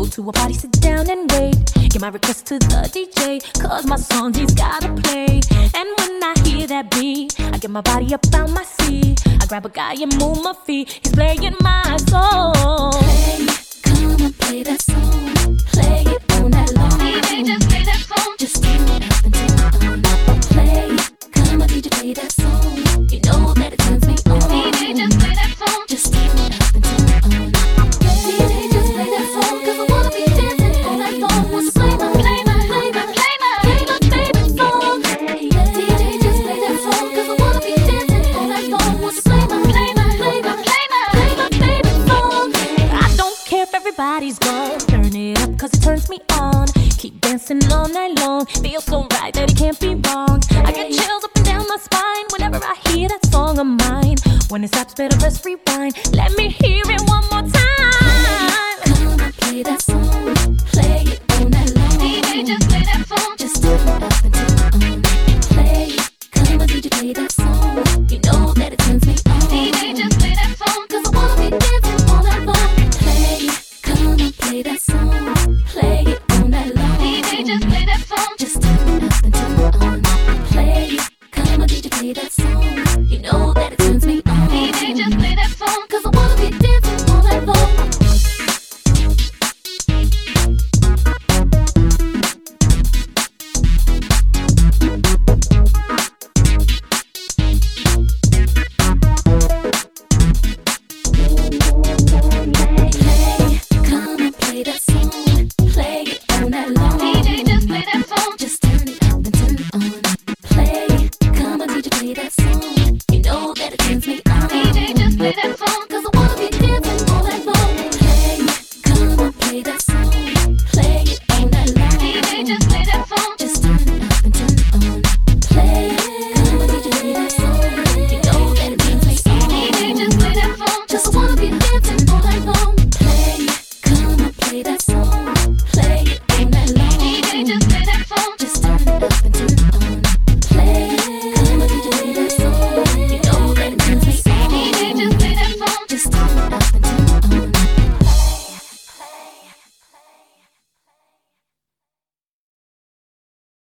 to a party, sit down and wait. Get my request to the DJ, cause my song he's gotta play. And when I hear that beat, I get my body up out my seat. I grab a guy and move my feet. He's playing my song. Play, come and play that song. Play it all night long. DJ, just play that song. Just turn it up and turn it on. Play, come on DJ, play that song. You know that it turns me on. DJ, just play that song. Just turn it up and turn it on. DJ, just play that song, cause I wanna be dancing all night long. Wanna play my favorite song. DJ, just play that song, cause I wanna be dancing all night long. Wanna play my favorite song. I don't care if everybody's gone. Turn it up cause it turns me on. Keep dancing all night long. Feels so right that it can't be wrong. I get chills up and down my spine whenever I hear that song of mine. When it stops, better press rewind. Let me hear it